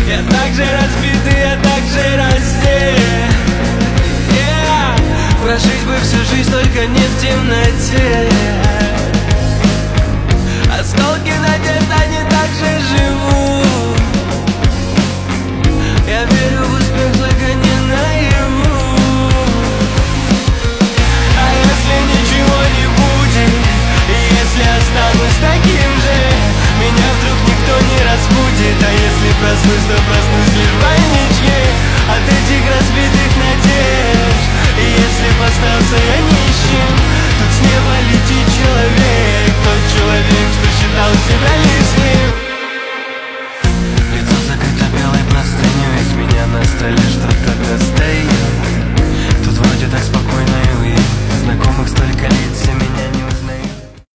Я так же разбит и я так же раздет. Прожить бы всю жизнь, только не в темноте. Осколки надежд, они так же живут.